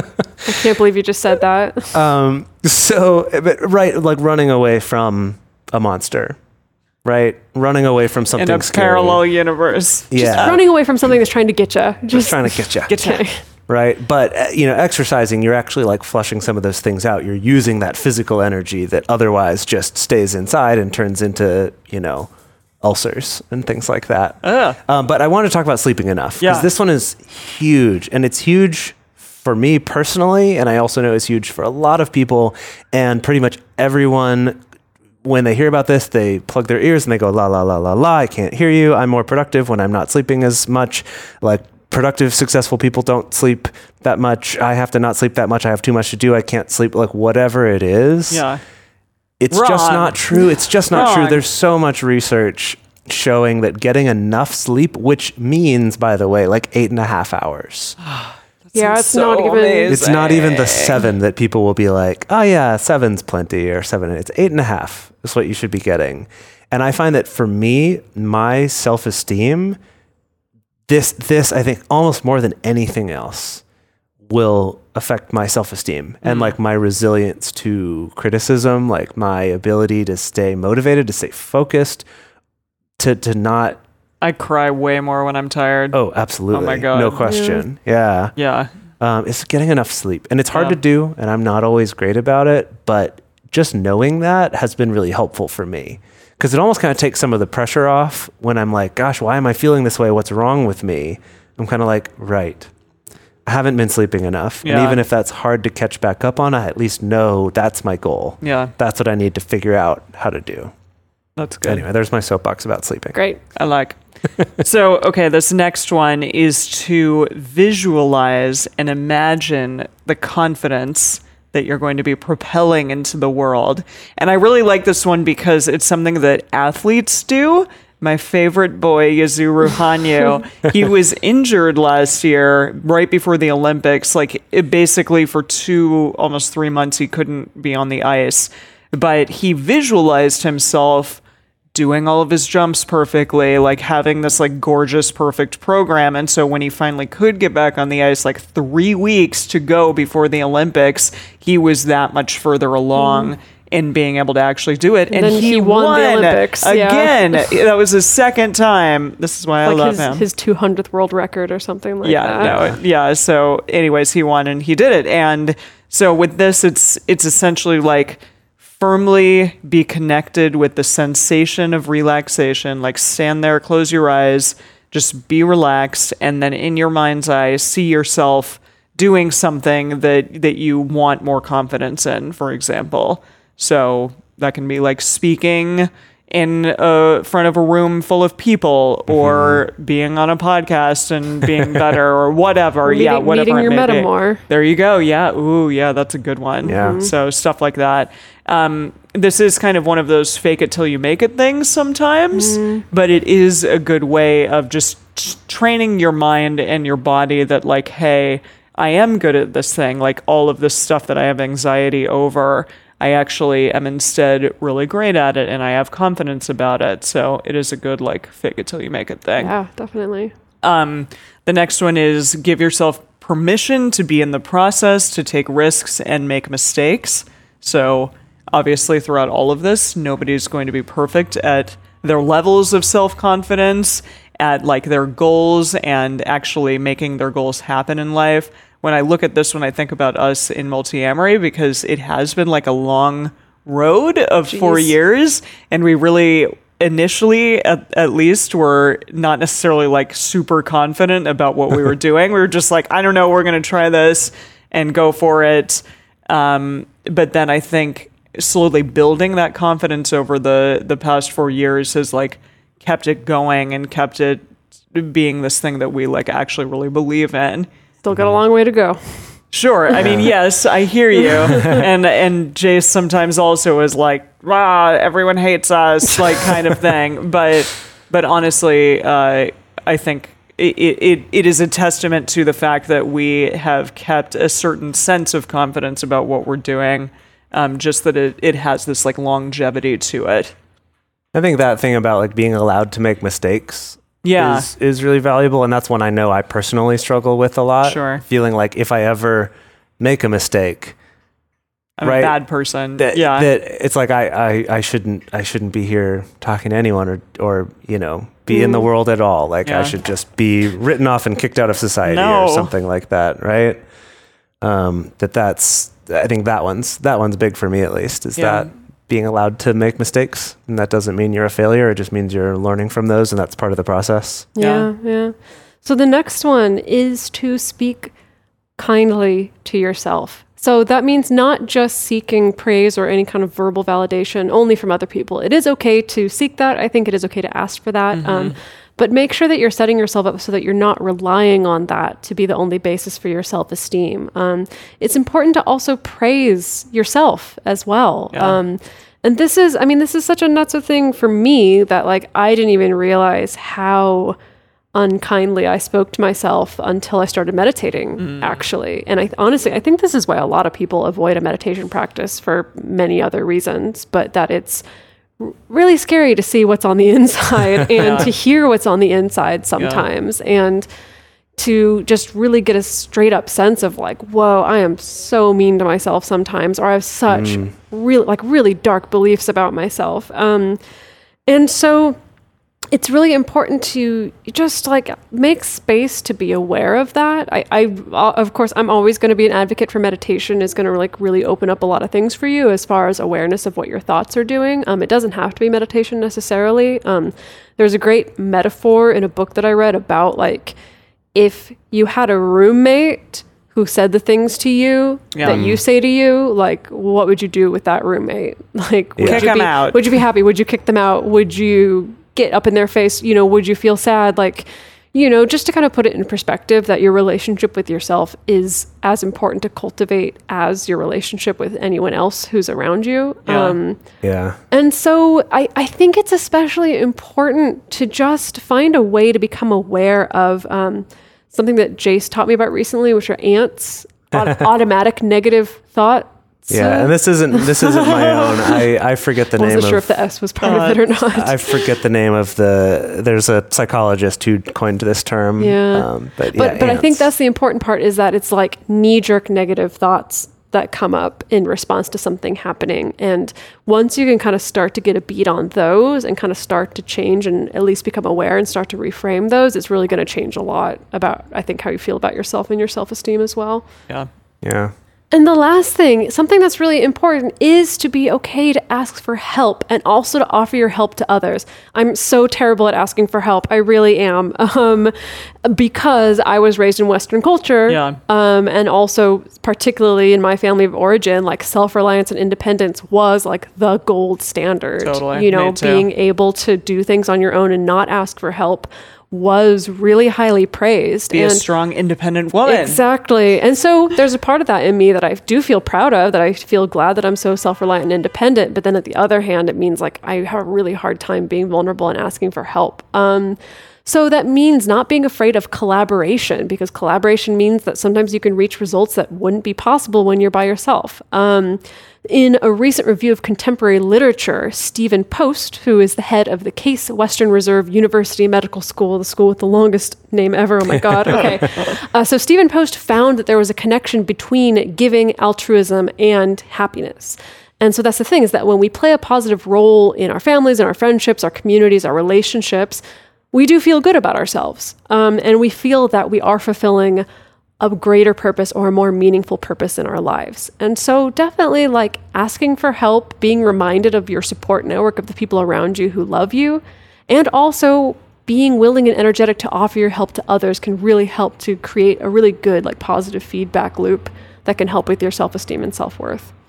I can't believe you just said that. Um, so, but, right, like running away from a monster, right? Running away from something in a scary. parallel universe. Yeah. Running away from something that's trying to get you. Just, Just trying to get you. Get okay. Right. But, uh, you know, exercising, you're actually like flushing some of those things out. You're using that physical energy that otherwise just stays inside and turns into, you know, ulcers and things like that. Ugh. Um, but I want to talk about sleeping enough. Because Yeah. this one is huge. And it's huge for me personally. And I also know it's huge for a lot of people. And pretty much everyone, when they hear about this, they plug their ears and they go, la, la, la, la, la, I can't hear you. I'm more productive when I'm not sleeping as much. Like, productive, successful people don't sleep that much. I have to not sleep that much. I have too much to do. I can't sleep. Like, whatever it is. Yeah. It's just Wrong. not true. It's just not true. Wrong. There's so much research showing that getting enough sleep, which means, by the way, like eight and a half hours. Yeah, it's So not even. amazing. It's not even the seven that people will be like, oh yeah, seven's plenty, or seven. It's eight and a half is what you should be getting. And I find that for me, my self-esteem, this, this, I think almost more than anything else will affect my self-esteem and like my resilience to criticism, like my ability to stay motivated, to stay focused, to, to not, I cry way more when I'm tired. oh, absolutely. Oh my God. No question. Yeah. Yeah. Um, it's getting enough sleep. And it's hard Yeah. to do, and I'm not always great about it, but just knowing that has been really helpful for me. Because it almost kind of takes some of the pressure off when I'm like, gosh, why am I feeling this way? What's wrong with me? I'm kind of like, right. I haven't been sleeping enough. Yeah. And even if that's hard to catch back up on, I at least know that's my goal. Yeah. That's what I need to figure out how to do. That's good. Anyway, there's my soapbox about sleeping. Great. I like. So, okay, this next one is to visualize and imagine the confidence that you're going to be propelling into the world. And I really like this one because it's something that athletes do. My favorite boy, Yazoo Ruhanyu, he was injured last year right before the Olympics. Like, it basically for two, almost three months, he couldn't be on the ice. But he visualized himself doing all of his jumps perfectly, like having this like gorgeous, perfect program. And so when he finally could get back on the ice, like three weeks to go before the Olympics, he was that much further along mm. in being able to actually do it. And, and then he, he won, won the Olympics again. Yeah. That was his second time. This is why I like love his, him. his two hundredth world record or something like yeah, that. no, yeah. So anyways, he won and he did it. And so with this, it's it's essentially like firmly be connected with the sensation of relaxation, like stand there, close your eyes, just be relaxed, and then in your mind's eye, see yourself doing something that, that you want more confidence in, for example. So that can be like speaking in uh, front of a room full of people, or mm-hmm. being on a podcast and being better, or whatever. Meeting, yeah, whatever meeting it your may be. metamor. There you go. Yeah. Ooh, yeah, that's a good one. Yeah. Mm-hmm. So stuff like that. Um, this is kind of one of those fake it till you make it things sometimes, mm. but it is a good way of just t- training your mind and your body that like, hey, I am good at this thing. Like all of this stuff that I have anxiety over, I actually am instead really great at it, and I have confidence about it. So it is a good like fake it till you make it thing. Yeah, definitely. Um, the next one is give yourself permission to be in the process, to take risks and make mistakes. So obviously throughout all of this, nobody's going to be perfect at their levels of self-confidence, at like their goals and actually making their goals happen in life. When I look at this, when I think about us in Multiamory, because it has been like a long road of Jeez. four years, and we really initially, at, at least, were not necessarily like super confident about what we were doing. We were just like, I don't know, we're going to try this and go for it. Um, but then I think slowly building that confidence over the the past four years has like kept it going and kept it being this thing that we like actually really believe in. Still got a long way to go. Sure. I mean, yes, I hear you. And and Jace sometimes also is like, "Ah, everyone hates us," like kind of thing. But but honestly, uh, I think it, it it is a testament to the fact that we have kept a certain sense of confidence about what we're doing. Um, just that it, it has this like longevity to it. I think that thing about like being allowed to make mistakes Yeah. is, is really valuable. And that's one I know I personally struggle with a lot. Sure. Feeling like if I ever make a mistake, I'm right, a bad person. that, yeah. that it's like I, I, I shouldn't I shouldn't be here talking to anyone or or you know be in the world at all. Like Yeah. I should just be written off and kicked out of society No. or something like that, right? Um, that that's I think that one's that one's big for me at least. Is Yeah. that being allowed to make mistakes, and that doesn't mean you're a failure. It just means you're learning from those, and that's part of the process. Yeah, yeah. So the next one is to speak kindly to yourself. So that means not just seeking praise or any kind of verbal validation only from other people. It is okay to seek that. I think it is okay to ask for that. Um, but make sure that you're setting yourself up so that you're not relying on that to be the only basis for your self-esteem. Um, it's important to also praise yourself as well. Yeah. Um, and this is, I mean, this is such a nuts of thing for me that like I didn't even realize how unkindly I spoke to myself until I started meditating, actually. And I honestly, I think this is why a lot of people avoid a meditation practice for many other reasons, but that it's r- really scary to see what's on the inside and to hear what's on the inside sometimes. And to just really get a straight up sense of like, whoa, I am so mean to myself sometimes, or I have such really like really dark beliefs about myself. Um, and so it's really important to just like make space to be aware of that. I, I of course, I'm always going to be an advocate for meditation. Is going to like really open up a lot of things for you as far as awareness of what your thoughts are doing. Um, it doesn't have to be meditation necessarily. Um, there's a great metaphor in a book that I read about like if you had a roommate who said the things to you Yeah. that you say to you, like what would you do with that roommate? Like would Kick you them be, out. Would you be happy? Would you kick them out? Would you get up in their face? You know, would you feel sad? Like, you know, just to kind of put it in perspective that your relationship with yourself is as important to cultivate as your relationship with anyone else who's around you. Yeah. Um, Yeah. and so I, I think it's especially important to just find a way to become aware of um, something that Jace taught me about recently, which are ants, aut- automatic negative thought. Yeah, and this isn't this isn't my own. I, I forget the I name wasn't of. sure if the S was part of it or not. I forget the name of the. There's a psychologist who coined this term. Yeah. Um, but but yeah, but I think ants. that's the important part is that it's like knee-jerk negative thoughts that come up in response to something happening. And once you can kind of start to get a beat on those and kind of start to change and at least become aware and start to reframe those, it's really going to change a lot about, I think, how you feel about yourself and your self-esteem as well. Yeah. Yeah. And the last thing, something that's really important, is to be okay to ask for help and also to offer your help to others. I'm so terrible at asking for help. I really am. Um, because I was raised in Western culture. Yeah. Um, and also, particularly in my family of origin, like self-reliance and independence was like the gold standard. Totally. You know, Me too. being able to do things on your own and not ask for help was really highly praised. Be and a strong, independent woman. Exactly. And so there's a part of that in me that I do feel proud of, that I feel glad that I'm so self-reliant and independent. But then at the other hand, it means like I have a really hard time being vulnerable and asking for help. Um, so that means not being afraid of collaboration, because collaboration means that sometimes you can reach results that wouldn't be possible when you're by yourself. Um, in a recent review of contemporary literature, Stephen Post, who is the head of the Case Western Reserve University Medical School, the school with the longest name ever, oh my God, okay. Uh, so Stephen Post found that there was a connection between giving, altruism, and happiness. And so that's the thing, is that when we play a positive role in our families, in our friendships, our communities, our relationships, we do feel good about ourselves. Um, and we feel that we are fulfilling a greater purpose or a more meaningful purpose in our lives. And so definitely like asking for help, being reminded of your support network of the people around you who love you, and also being willing and energetic to offer your help to others can really help to create a really good like positive feedback loop that can help with your self-esteem and self-worth.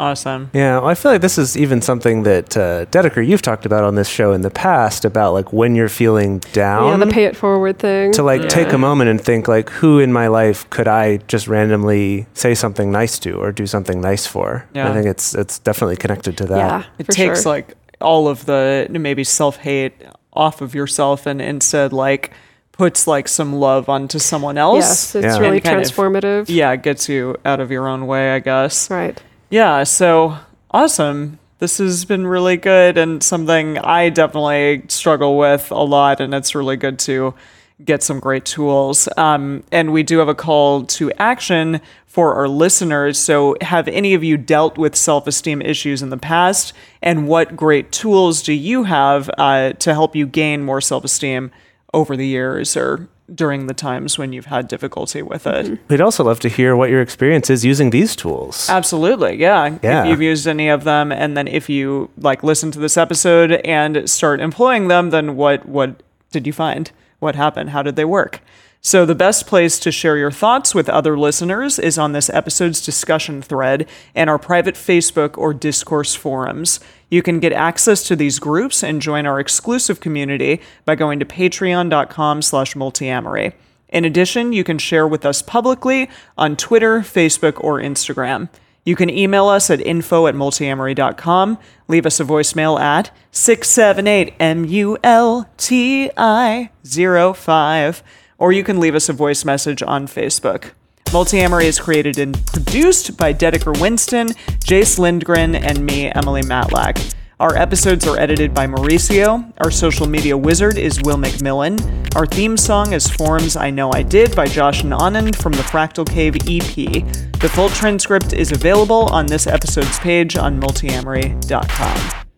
Awesome. Yeah, well, I feel like this is even something that uh, Dedeker, you've talked about on this show in the past about like when you're feeling down. Yeah, the pay it forward thing. to like Yeah. take a moment and think like, who in my life could I just randomly say something nice to or do something nice for? Yeah. I think it's it's definitely connected to that. yeah, It for takes sure. like all of the maybe self-hate off of yourself and instead like puts like some love onto someone else. Yes, it's Yeah. really And kind of- transformative. Yeah, it gets you out of your own way, I guess. Right. Yeah, so awesome. This has been really good and something I definitely struggle with a lot, and it's really good to get some great tools. Um, and we do have a call to action for our listeners. So, have any of you dealt with self-esteem issues in the past, and what great tools do you have uh, to help you gain more self-esteem over the years or during the times when you've had difficulty with it? We'd also love to hear what your experience is using these tools. Absolutely, yeah. Yeah. If you've used any of them, and then if you like listen to this episode and start employing them, then what what did you find? What happened? How did they work? So the best place to share your thoughts with other listeners is on this episode's discussion thread and our private Facebook or Discourse forums. You can get access to these groups and join our exclusive community by going to patreon.com slash multiamory. In addition, you can share with us publicly on Twitter, Facebook, or Instagram. You can email us at info at multiamory dot com, leave us a voicemail at six seven eight M U L T I zero five, or you can leave us a voice message on Facebook. Multiamory is created and produced by Dedeker Winston, Jace Lindgren, and me, Emily Matlack. Our episodes are edited by Mauricio. Our social media wizard is Will McMillan. Our theme song is Forms I Know I Did by Josh and Anand from the Fractal Cave E P. The full transcript is available on this episode's page on multiamory dot com.